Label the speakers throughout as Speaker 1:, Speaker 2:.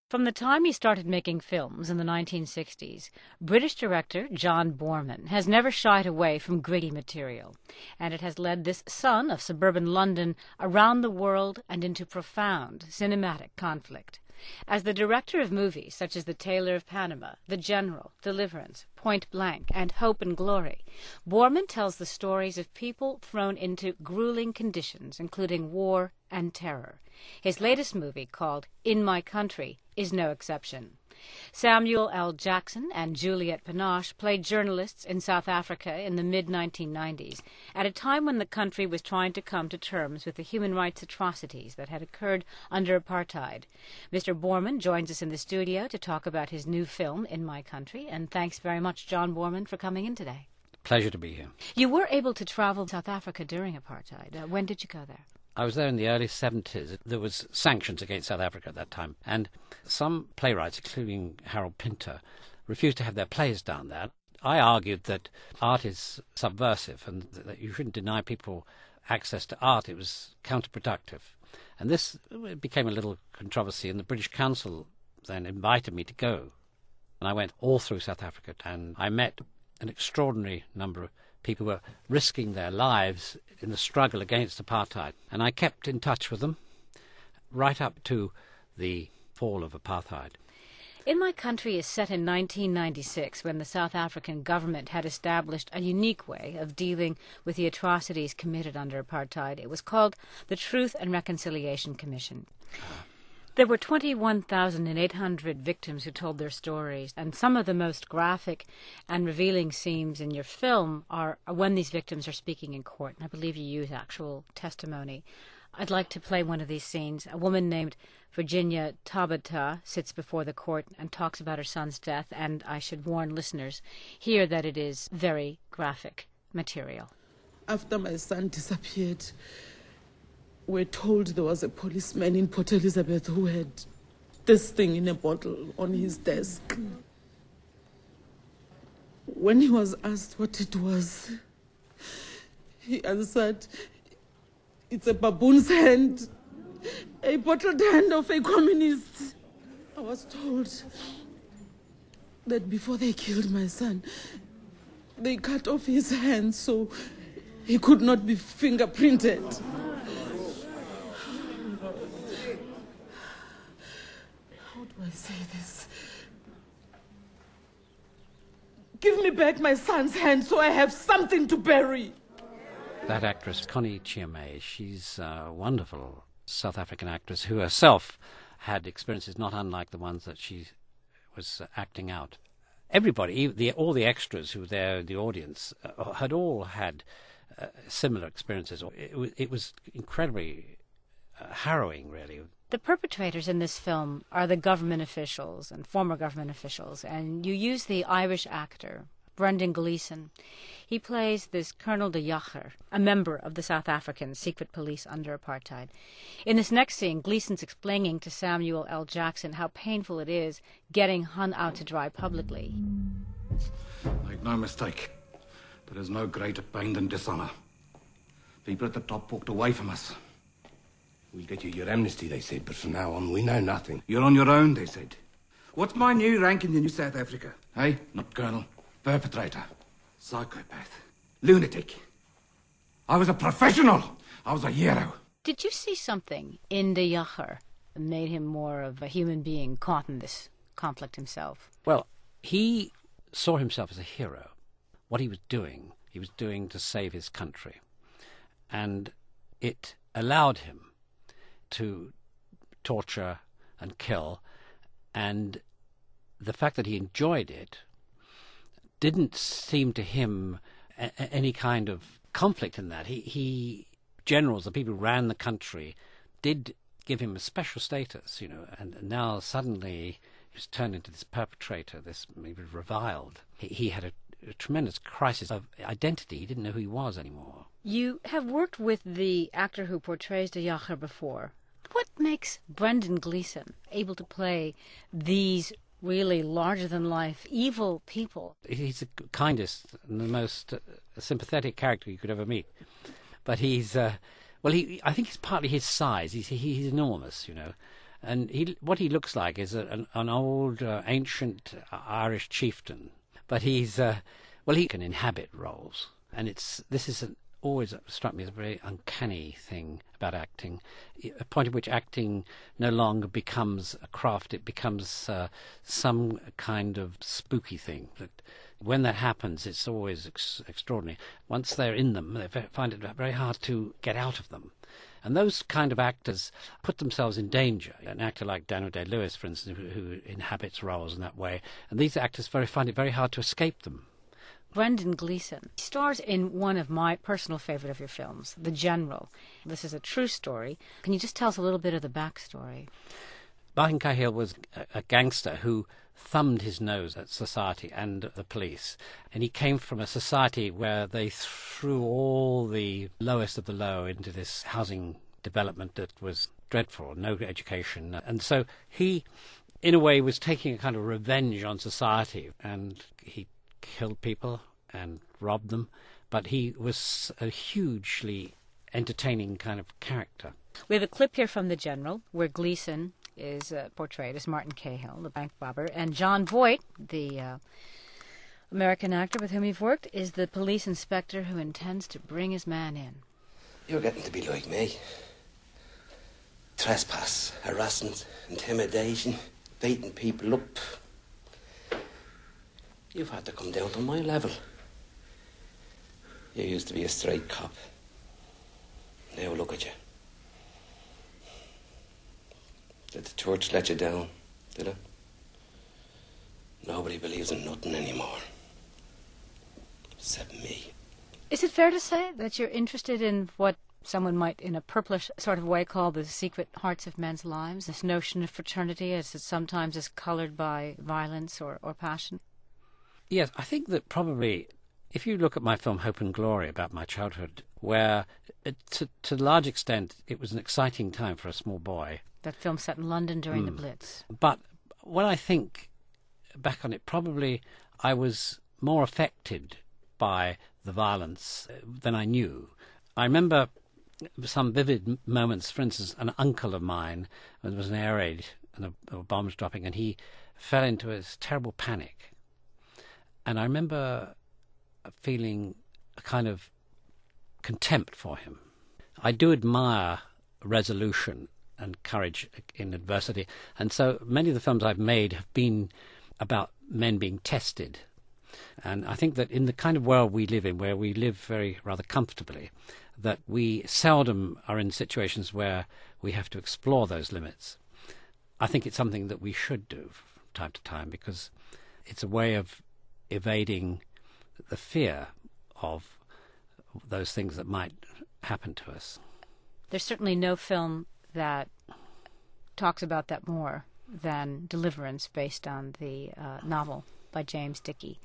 Speaker 1: From the time he started making films in the 1960s, British director John Boorman has never shied away from gritty material, and it has led this son of suburban London around the world and into profound cinematic conflict. As the director of movies such as The Tailor of Panama, The General, Deliverance, Point Blank, and Hope and Glory, Boorman tells the stories of people thrown into grueling conditions, including war and terror. His latest movie, called In My Country, is no exception. Samuel L. Jackson and Juliette Binoche played journalists in South Africa in the mid-1990s, at a time when the country was trying to come to terms with the human rights atrocities that had occurred under apartheid. Mr. Boorman joins us in the studio to talk about his new film, In My Country, and thanks very much, John Boorman, for coming in today.
Speaker 2: Pleasure to be here.
Speaker 1: You were able to travel to South Africa during apartheid. When did you go there?
Speaker 2: I was there in the early 70s. There was sanctions against South Africa at that time, and some playwrights, including Harold Pinter, refused to have their plays down there. I argued that art is subversive and that you shouldn't deny people access to art. It was counterproductive. And this became a little controversy, and the British Council then invited me to go. And I went all through South Africa, and I met an extraordinary number of people who were risking their lives in the struggle against apartheid. And I kept in touch with them right up to the fall of apartheid.
Speaker 1: In My Country is set in 1996, when the South African government had established a unique way of dealing with the atrocities committed under apartheid. It was called the Truth and Reconciliation Commission. There were 21,800 victims who told their stories, and some of the most graphic and revealing scenes in your film are when these victims are speaking in court, and I believe you use actual testimony. I'd like to play one of these scenes. A woman named Virginia Tabata sits before the court and talks about her son's death, and I should warn listeners here that it is very graphic material.
Speaker 3: After my son disappeared, we're told there was a policeman in Port Elizabeth who had this thing in a bottle on his desk. When he was asked what it was, he answered, "It's a baboon's hand, a bottled hand of a communist." I was told that before they killed my son, they cut off his hand so he could not be fingerprinted. How do I say this? Give me back my son's hand so I have something to bury.
Speaker 2: That actress, Connie Chiame, she's a wonderful South African actress who herself had experiences not unlike the ones that she was acting out. Everybody, all the extras who were there in the audience, had all had similar experiences. It was incredibly harrowing, really.
Speaker 1: The perpetrators in this film are the government officials and former government officials, and you use the Irish actor, Brendan Gleeson. He plays this Colonel de Jager, a member of the South African secret police under apartheid. In this next scene, Gleeson's explaining to Samuel L. Jackson how painful it is getting hung out to dry publicly.
Speaker 4: Make no mistake, there is no greater pain than dishonour. People at the top walked away from us.
Speaker 5: We'll get you your amnesty, they said, but from now on we know nothing.
Speaker 4: You're on your own, they said. What's my new rank in the New South Africa? Hey, not colonel. Perpetrator. Psychopath. Lunatic. I was a professional. I was a hero.
Speaker 1: Did you see something in de Jager that made him more of a human being caught in this conflict himself?
Speaker 2: Well, he saw himself as a hero. What he was doing to save his country. And it allowed him to torture and kill, and the fact that he enjoyed it didn't seem to him any kind of conflict in that. Generals, the people who ran the country, did give him a special status, and now suddenly he was turned into this perpetrator, this maybe reviled. He had a tremendous crisis of identity. He didn't know who he was anymore.
Speaker 1: You have worked with the actor who portrays de Jager before. What makes Brendan Gleeson able to play these really larger-than-life evil people?
Speaker 2: He's the kindest and the most sympathetic character you could ever meet. But I think it's partly his size. He's enormous, And what he looks like is an old, ancient Irish chieftain. But he's, he can inhabit roles. And always struck me as a very uncanny thing about acting, a point at which acting no longer becomes a craft, it becomes some kind of spooky thing. That when that happens, it's always extraordinary. Once they're in them, they find it very hard to get out of them. And those kind of actors put themselves in danger. An actor like Daniel Day-Lewis, for instance, who inhabits roles in that way. And these actors find it very hard to escape them.
Speaker 1: Brendan Gleeson stars in one of my personal favorite of your films, The General. This is a true story. Can you just tell us a little bit of the backstory?
Speaker 2: Barkin Cahill was a gangster who thumbed his nose at society and the police. And he came from a society where they threw all the lowest of the low into this housing development that was dreadful, no education. And so he, in a way, was taking a kind of revenge on society, and he killed people and robbed them, but he was a hugely entertaining kind of character.
Speaker 1: We have a clip here from The General where Gleeson is portrayed as Martin Cahill, the bank robber, and John Voight, the American actor with whom you've worked, is the police inspector who intends to bring his man in.
Speaker 5: You're getting to be like me. Trespass, harassment, intimidation, beating people up. You've had to come down to my level. You used to be a straight cop. Now look at you. Did the church let you down, did it? Nobody believes in nothing anymore. Except me.
Speaker 1: Is it fair to say that you're interested in what someone might, in a purplish sort of way, call the secret hearts of men's lives? This notion of fraternity as it sometimes is coloured by violence or passion?
Speaker 2: Yes, I think that probably, if you look at my film Hope and Glory about my childhood, where to a large extent it was an exciting time for a small boy.
Speaker 1: That film set in London during the Blitz.
Speaker 2: But when I think back on it, probably I was more affected by the violence than I knew. I remember some vivid moments. For instance, an uncle of mine, there was an air raid and a bomb was dropping, and he fell into a terrible panic. And I remember feeling a kind of contempt for him. I do admire resolution and courage in adversity. And so many of the films I've made have been about men being tested. And I think that in the kind of world we live in, where we live very rather comfortably, that we seldom are in situations where we have to explore those limits. I think it's something that we should do from time to time, because it's a way of evading the fear of those things that might happen to us.
Speaker 1: There's certainly no film that talks about that more than Deliverance, based on the novel by James Dickey.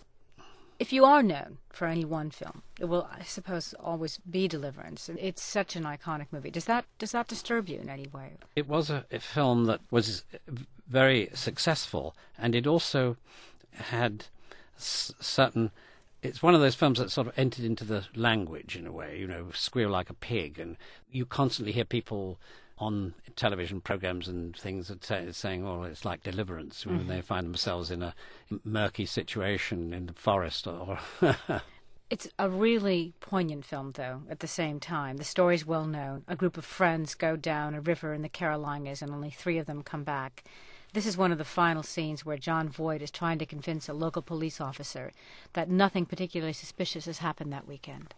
Speaker 1: If you are known for any one film, it will, I suppose, always be Deliverance. It's such an iconic movie. Does that disturb you in any way?
Speaker 2: It was a film that was very successful, and it also had certain... It's one of those films that sort of entered into the language in a way, squeal like a pig, and you constantly hear people on television programs and things that saying, "Oh, it's like Deliverance," when they find themselves in a murky situation in the forest. Or
Speaker 1: It's a really poignant film, though, at the same time. The story's well known. A group of friends go down a river in the Carolinas, and only 3 of them come back. This is one of the final scenes where John Voight is trying to convince a local police officer that nothing particularly suspicious has happened that weekend.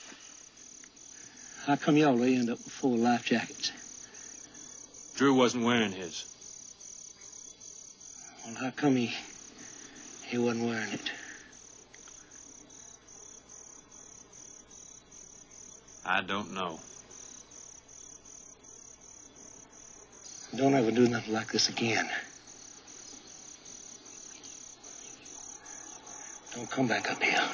Speaker 6: How come y'all end up with 4 life jackets?
Speaker 7: Drew wasn't wearing his.
Speaker 6: Well, how come he wasn't wearing it?
Speaker 7: I don't know.
Speaker 6: Don't ever do nothing like this again. Don't come back up here.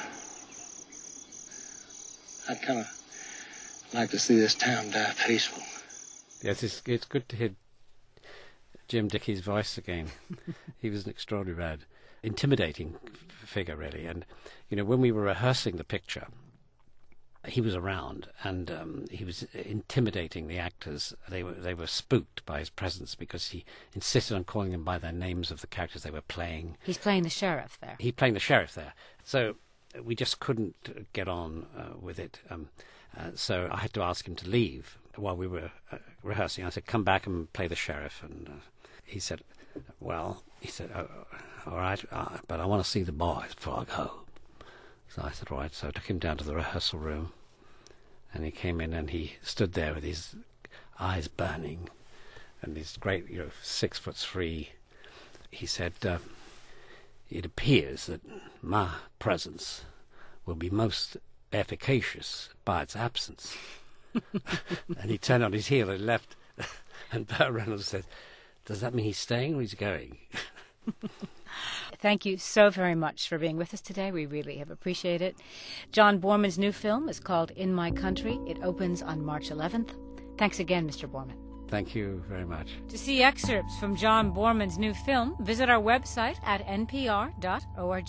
Speaker 6: I'd kind of like to see this town die peaceful.
Speaker 2: Yes, it's good to hear Jim Dickey's voice again. He was an extraordinary, intimidating figure, really. And, when we were rehearsing the picture, he was around, and he was intimidating the actors. They were spooked by his presence because he insisted on calling them by their names of the characters they were playing.
Speaker 1: He's playing the sheriff there.
Speaker 2: He's playing the sheriff there. So we just couldn't get on with it. So I had to ask him to leave while we were rehearsing. I said, come back and play the sheriff. And he said, well, all right, but I want to see the boys before I go. So I said, right. So I took him down to the rehearsal room, and he came in and he stood there with his eyes burning and his great, 6'3". He said, it appears that my presence will be most efficacious by its absence. And he turned on his heel and left. And Burt Reynolds said, does that mean he's staying or he's going?
Speaker 1: Thank you so very much for being with us today. We really have appreciated it. John Boorman's new film is called In My Country. It opens on March 11th. Thanks again, Mr. Boorman.
Speaker 2: Thank you very much.
Speaker 1: To see excerpts from John Boorman's new film, visit our website at npr.org.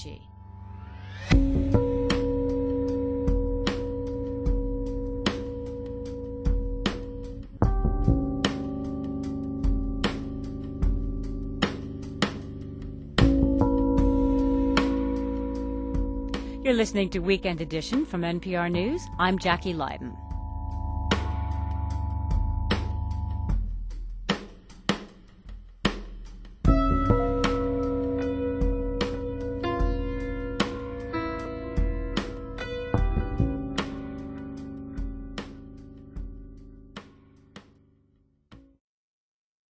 Speaker 1: You're listening to Weekend Edition from NPR News. I'm Jackie Leiden.